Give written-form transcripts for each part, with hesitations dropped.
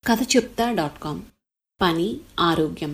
కథ చెప్తా.com పని ఆరోగ్యం.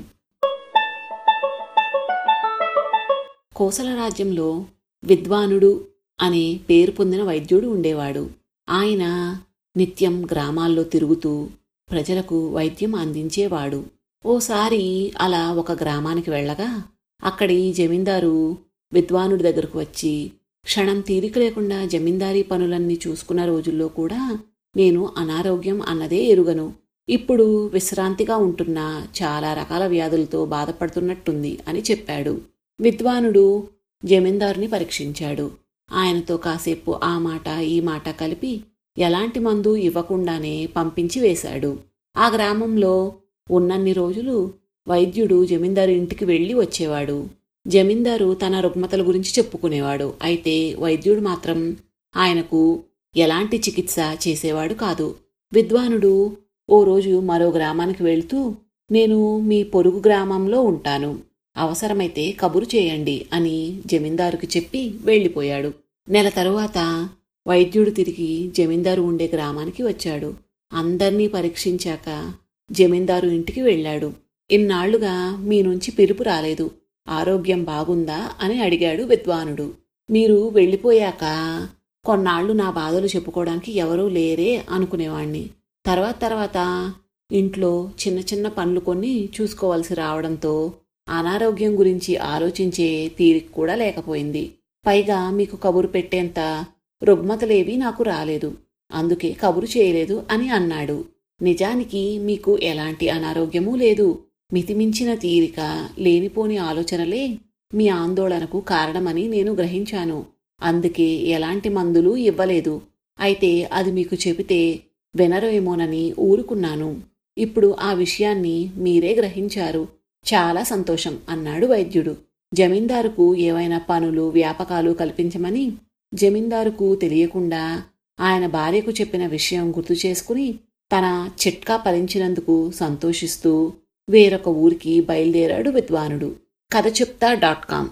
కోసల రాజ్యంలో విద్వానుడు అనే పేరు పొందిన వైద్యుడు ఉండేవాడు. ఆయన నిత్యం గ్రామాల్లో తిరుగుతూ ప్రజలకు వైద్యం అందించేవాడు. ఓసారి అలా ఒక గ్రామానికి వెళ్ళగా అక్కడి జమీందారు విద్వానుడి దగ్గరకు వచ్చి, క్షణం తీరిక లేకుండా జమీందారీ పనులన్నీ చూసుకున్న రోజుల్లో కూడా నేను అనారోగ్యం అన్నదే ఎరుగను. ఇప్పుడు విశ్రాంతిగా ఉంటున్నా చాలా రకాల వ్యాధులతో బాధపడుతున్నట్టుంది అని చెప్పాడు. విద్వానుడు జమీందారుని పరీక్షించాడు. ఆయనతో కాసేపు ఆ మాట ఈ మాట కలిపి ఎలాంటి మందు ఇవ్వకుండానే పంపించి వేశాడు. ఆ గ్రామంలో ఉన్నన్ని రోజులు వైద్యుడు జమీందారు ఇంటికి వెళ్ళి వచ్చేవాడు. జమీందారు తన రుగ్మతల గురించి చెప్పుకునేవాడు. అయితే వైద్యుడు మాత్రం ఆయనకు ఎలాంటి చికిత్స చేసేవాడు కాదు. విద్వానుడు ఓ రోజు మరో గ్రామానికి వెళ్తూ, నేను మీ పొరుగు గ్రామంలో ఉంటాను, అవసరమైతే కబురు చేయండి అని జమీందారుకి చెప్పి వెళ్ళిపోయాడు. నెల తరువాత వైద్యుడు తిరిగి జమీందారు ఉండే గ్రామానికి వచ్చాడు. అందర్నీ పరీక్షించాక జమీందారు ఇంటికి వెళ్ళాడు. ఇన్నాళ్లుగా మీ నుంచి పిలుపు రాలేదు, ఆరోగ్యం బాగుందా అని అడిగాడు విద్వానుడు. మీరు వెళ్ళిపోయాక కొన్నాళ్లు నా బాధలు చెప్పుకోవడానికి ఎవరూ లేరే అనుకునేవాణ్ణి. తర్వాత ఇంట్లో చిన్న చిన్న పనులు కొన్ని చూసుకోవాల్సి రావడంతో అనారోగ్యం గురించి ఆలోచించే తీరిక కూడా లేకపోయింది. పైగా మీకు కబురు పెట్టేంత రుగ్మతలేవీ నాకు రాలేదు, అందుకే కబురు చేయలేదు అని అన్నాడు. నిజానికి మీకు ఎలాంటి అనారోగ్యమూ లేదు. మితిమించిన తీరిక, లేనిపోని ఆలోచనలే మీ ఆందోళనకు కారణమని నేను గ్రహించాను. అందుకే ఎలాంటి మందులు ఇవ్వలేదు. అయితే అది మీకు చెబితే వినరేమోనని ఊరుకున్నాను. ఇప్పుడు ఆ విషయాన్ని మీరే గ్రహించారు, చాలా సంతోషం అన్నాడు వైద్యుడు. జమీందారుకు ఏవైనా పనులు వ్యాపకాలు కల్పించమని జమీందారుకు తెలియకుండా ఆయన భార్యకు చెప్పిన విషయం గుర్తు చేసుకుని తన చిట్కా ఫలించినందుకు సంతోషిస్తూ వేరొక ఊరికి బయలుదేరాడు విద్వానుడు. కథ చెప్తా.com